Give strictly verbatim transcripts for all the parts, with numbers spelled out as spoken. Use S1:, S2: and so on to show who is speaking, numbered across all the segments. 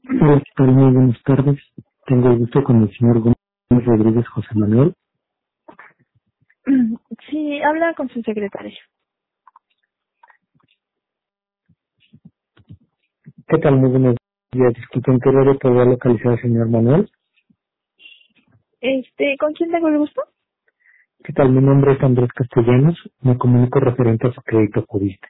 S1: Hola, ¿qué tal? Muy buenas tardes. Tengo el gusto con el señor Gómez Rodríguez José Manuel.
S2: Sí, habla con su secretaria.
S1: ¿Qué tal? Muy buenos días. Disculpen, ¿qué horario podría localizar al señor Manuel?
S2: Este, ¿con quién tengo el gusto?
S1: ¿Qué tal? Mi nombre es Andrés Castellanos. Me comunico referente a su crédito jurista.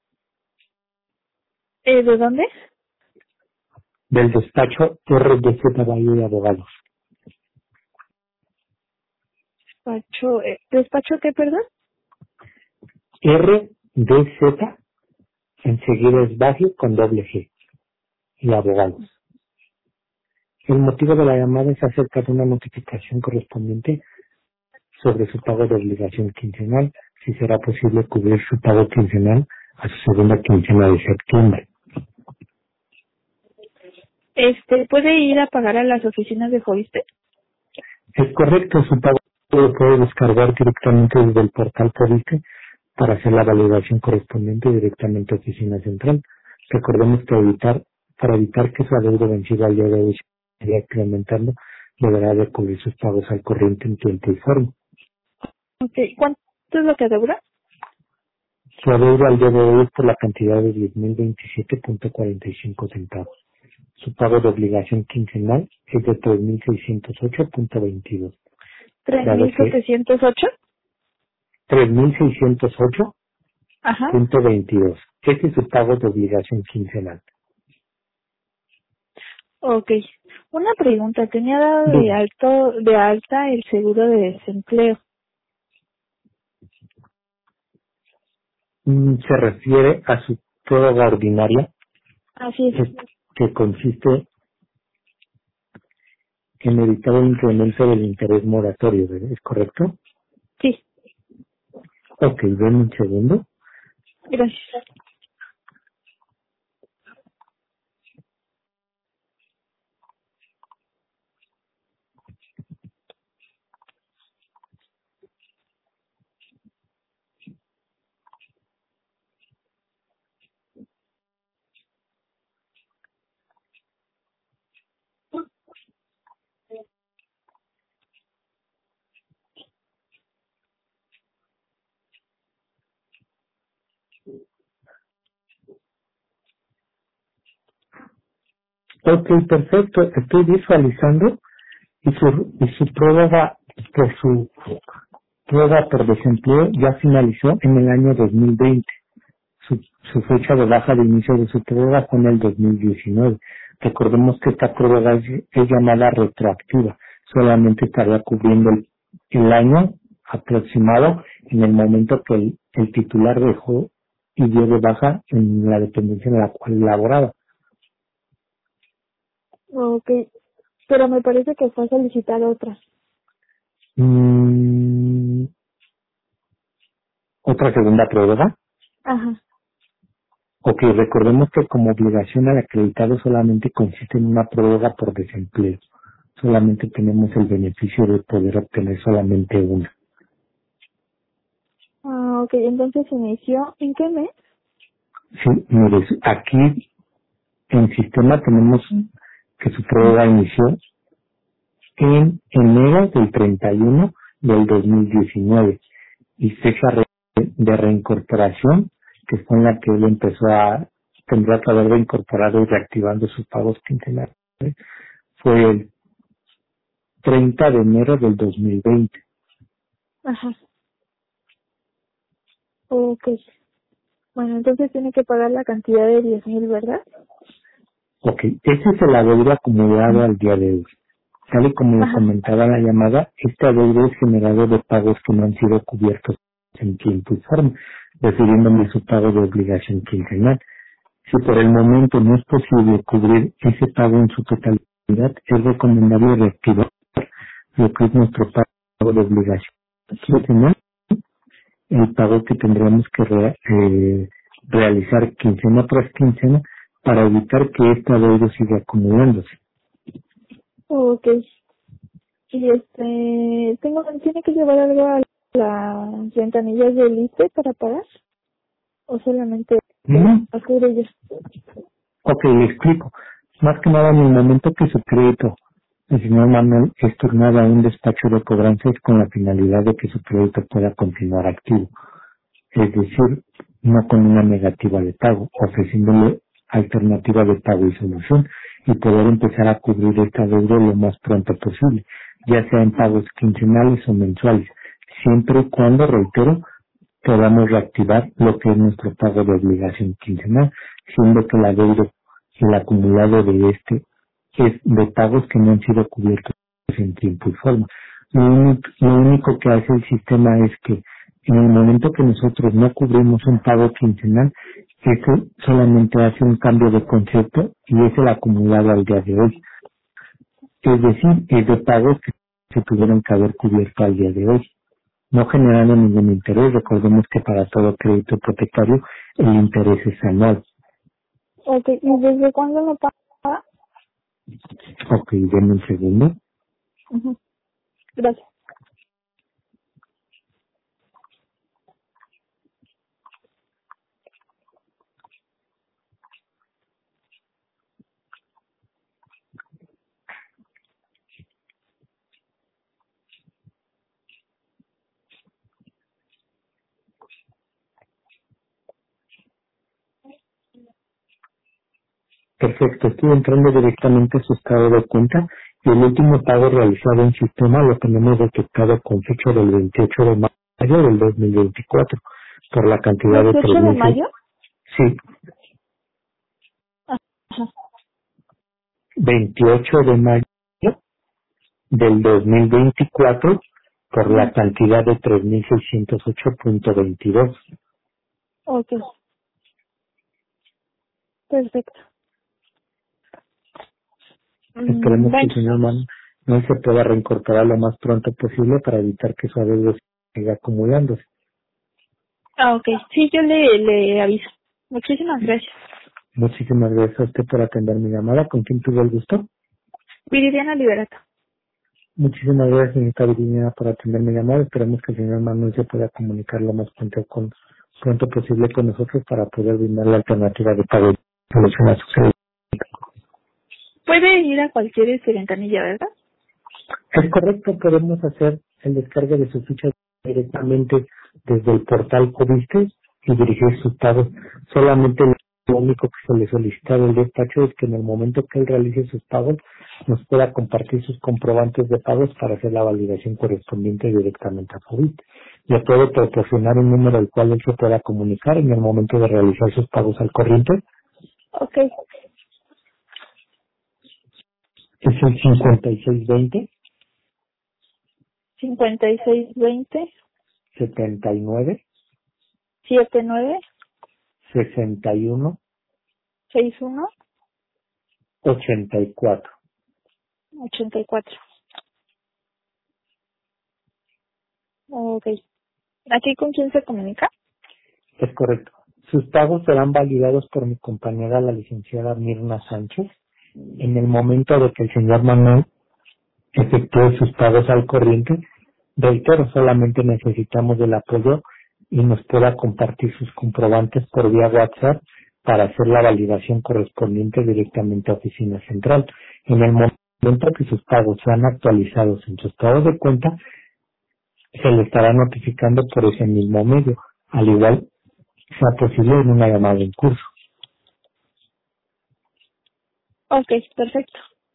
S2: Eh, ¿de dónde?
S1: Del despacho R D Z Valle de Abogados.
S2: Despacho, eh, ¿despacho qué, perdón?
S1: R D Z, enseguida es Valle con doble G, y Abogados. El motivo de la llamada es acerca de una notificación correspondiente sobre su pago de obligación quincenal, si será posible cubrir su pago quincenal a su segunda quincena de septiembre.
S2: Este, ¿puede ir a pagar a las oficinas de Joviste?
S1: Es correcto, su pago lo puede descargar directamente desde el portal Coviste para hacer la validación correspondiente directamente a oficina central. Recordemos que evitar, para evitar que su adeudo vencido al día de hoy se vaya incrementando, deberá de cubrir sus pagos al corriente en tiempo y forma.
S2: Ok, ¿cuánto es lo que deuda?
S1: Su adeudo al día de hoy es por la cantidad de diez mil veintisiete punto cuarenta y cinco centavos. Su pago de obligación quincenal es de tres mil seiscientos ocho punto veintidós,
S2: ¿Tres
S1: dado
S2: mil
S1: que
S2: setecientos ocho?
S1: tres mil seiscientos ocho
S2: Ajá.
S1: punto veintidós. Este es su pago de obligación quincenal.
S2: Ok. Una pregunta, tenía dado de
S1: Bien,
S2: alto, de alta el seguro de desempleo.
S1: mm, se refiere a su prórroga ordinaria,
S2: Así es.
S1: que, que consiste en evitar el incremento del interés moratorio, ¿verdad? ¿Es correcto?
S2: Sí,
S1: Ok, ven un segundo.
S2: gracias.
S1: Ok, perfecto. Estoy visualizando y su, y su prórroga por su prueba por desempleo ya finalizó en el año dos mil veinte. Su, su fecha de baja de inicio de su prueba fue en el dos mil diecinueve. Recordemos que esta prueba es, es llamada retroactiva. Solamente estaría cubriendo el, el año aproximado en el momento que el, el titular dejó y dio de baja en la dependencia en la cual laboraba.
S2: Ok, pero me parece que fue a solicitar otra.
S1: Mm, Otra segunda prueba.
S2: Ajá.
S1: Ok, recordemos que como obligación al acreditado solamente consiste en una prórroga por desempleo. Solamente tenemos el beneficio de poder obtener solamente una.
S2: Ah, ok, entonces inició, ¿en qué mes?
S1: Sí, mire, aquí en sistema tenemos que su prórroga inició en enero del treinta y uno del dos mil diecinueve y fecha re- de reincorporación, que fue en la que él empezó a, tendría que haber reincorporado y reactivando sus pagos quincenales, fue el treinta de enero del dos mil veinte.
S2: Ajá. Ok. Bueno, entonces tiene que pagar la cantidad de diez mil, ¿verdad?
S1: Ok, ese es el adeudo acumulado al día de hoy. Tal y como le
S2: Ajá.
S1: comentaba en la llamada, este adeudo es generado de pagos que no han sido cubiertos en tiempo y forma, refiriéndome a su pago de obligación quincenal. Si por el momento no es posible cubrir ese pago en su totalidad, es recomendable reactivar lo que es nuestro pago de obligación quincenal, el pago que tendremos que re- eh, realizar quincena tras quincena para evitar que este adeudo siga acumulándose.
S2: Ok. Y este, tengo, ¿tiene que llevar algo a las ventanillas del I C E para pagar? ¿O solamente
S1: ¿Mm?
S2: a cubre ella?
S1: Ok, le explico. Más que nada, en el momento que su crédito, el señor Manuel, es turnado a un despacho de cobranza, es con la finalidad de que su crédito pueda continuar activo. Es decir, no con una negativa de pago, ofreciéndole alternativa de pago y solución y poder empezar a cubrir esta deuda lo más pronto posible, ya sea en pagos quincenales o mensuales, siempre y cuando, reitero, podamos reactivar lo que es nuestro pago de obligación quincenal, siendo que la deuda y el acumulado de este es de pagos que no han sido cubiertos en tiempo y forma. Lo único, lo único que hace el sistema es que en el momento que nosotros no cubrimos un pago quincenal, eso solamente hace un cambio de concepto y es el acumulado al día de hoy. Es decir, es de pagos que se tuvieron que haber cubierto al día de hoy, no generando ningún interés. Recordemos que para todo crédito hipotecario el interés es anual.
S2: Ok, ¿y desde cuándo me paga?
S1: Ok, denme un segundo.
S2: Uh-huh. Gracias.
S1: Perfecto, estoy entrando directamente a su estado de cuenta y el último pago realizado en sistema lo tenemos detectado con fecha del veintiocho de mayo del dos mil veinticuatro por la cantidad de tres
S2: ¿veintiocho de
S1: mil.
S2: mayo?
S1: Sí,
S2: Ajá.
S1: veintiocho de mayo del dos mil veinticuatro por la
S2: Uh-huh.
S1: cantidad de tres mil seiscientos ocho punto veintidós.
S2: Ok, perfecto. Mm,
S1: Esperemos que el
S2: bueno,
S1: señor Man no se pueda reincorporar lo más pronto posible para evitar que su adeudo siga acumulándose.
S2: ah, ok, sí, yo le, le aviso. Muchísimas gracias.
S1: Muchísimas gracias a usted por atender mi llamada. ¿Con quién tuvo el gusto?
S2: Viridiana Liberato.
S1: Muchísimas gracias, señorita Virginia, por atender mi llamada. Esperemos que el señor Manuel se pueda comunicar lo más pronto, con, pronto posible con nosotros para poder brindar la alternativa de pago y solucionar su crédito.
S2: Puede ir a cualquier este, ventanilla, ¿verdad?
S1: Es correcto, podemos hacer el descargue de sus fichas directamente desde el portal Coviste y dirigir sus pagos. Solamente lo único que se le solicita del despacho es que en el momento que él realice sus pagos nos pueda compartir sus comprobantes de pagos para hacer la validación correspondiente directamente a Coviste. Le puedo proporcionar un número al cual él se pueda comunicar en el momento de realizar sus pagos al corriente.
S2: Ok,
S1: Es el cincuenta y seis veinte,
S2: cincuenta y seis veinte,
S1: setenta y nueve,
S2: setenta y nueve,
S1: sesenta y uno,
S2: sesenta y uno,
S1: ochenta y cuatro.
S2: ochenta y cuatro. Ok. ¿Aquí con quién se comunica?
S1: Es correcto. Sus pagos serán validados por mi compañera, la licenciada Mirna Sánchez, en el momento de que el señor Manuel efectúe sus pagos al corriente. Reitero, solamente necesitamos del apoyo y nos pueda compartir sus comprobantes por vía WhatsApp para hacer la validación correspondiente directamente a Oficina Central. En el momento que sus pagos sean actualizados en su estado de cuenta, se le estará notificando por ese mismo medio, al igual sea posible en una llamada en curso.
S2: Ok, perfecto.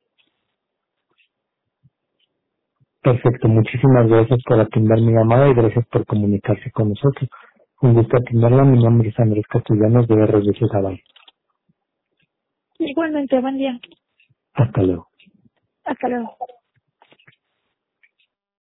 S1: Perfecto, muchísimas gracias por atender mi llamada y gracias por comunicarse con nosotros. Un gusto atenderla, mi nombre es Andrés Castellanos de R D C Zabal.
S2: Igualmente, buen día.
S1: Hasta luego.
S2: Hasta luego.